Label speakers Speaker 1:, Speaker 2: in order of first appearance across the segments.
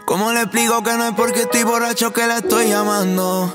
Speaker 1: ¿Cómo le explico que no es porque estoy borracho que la estoy llamando?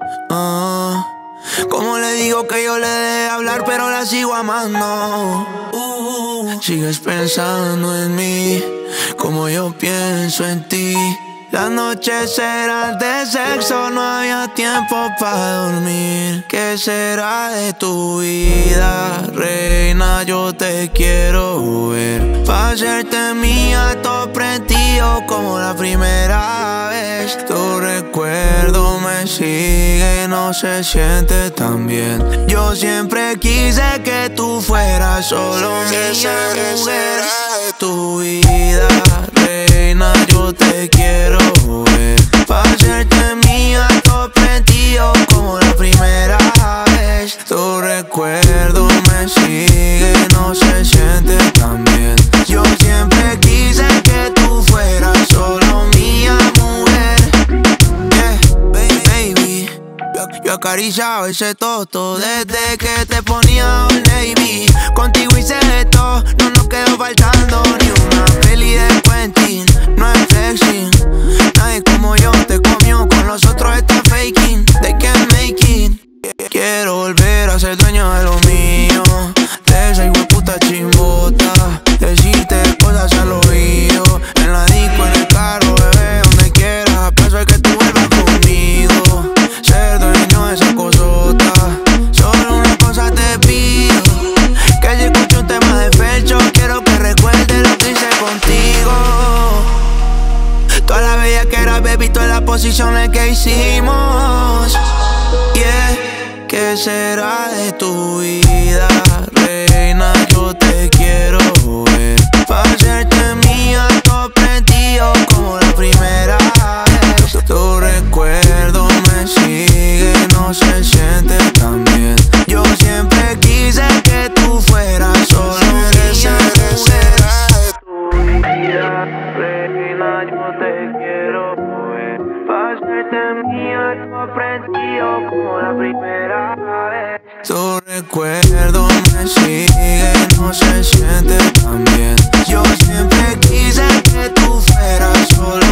Speaker 1: ¿Cómo le digo que yo le dejé hablar pero la sigo amando? Sigues pensando en mí como yo pienso en ti. Las noches eran de sexo, no había tiempo para dormir. ¿Qué será de tu vida, reina? Yo te quiero ver. Pa' hacerte mía, todo prendido como la primera vez. Tu recuerdo me sigue, no se siente tan bien. Yo siempre quise que tú fueras solo mía, mujer. Tu vida, reina, yo te quiero ver. Pa' hacerte mía, todo prendido como la primera vez. Tu recuerdo me sigue, no se siente tan bien. Yo siempre quise que tú fueras solo mía, mujer. Yeah, baby, yo acariciaba ese toto desde que te ponía Old Navy. Contigo hice esto, no nos quedó faltando ni una peli de Quentin. No es flexing, nadie como yo te comió, con los otros está faking. They can't make it. Quiero volver a ser dueño de lo mío, de esa hijueputa chimbota. Decirte cosas al oído, en la disco, en el carro, bebé, donde quieras. Paso es que tú vuelvas conmigo, ser dueño de esa cosota. Solo una cosa te pido, que si escucho un tema de Fercho, quiero que recuerdes lo que hice contigo. Toda la bella que era, baby, todas las posiciones que hicimos. Yeah, ¿qué será de tu vida, reina? Yo te quiero ver. Pa' hacerte mía, todo prendido como la primera vez. Tu recuerdo me sigue, no se siente tan bien. Yo siempre quise que tú fueras solo mía, mujer. Tu vida, reina, yo te quiero ver. Pa' hacerte mía, todo prendido como la primera vez. Tu recuerdo me sigue, no se siente tan bien. Yo siempre quise que tú fueras solo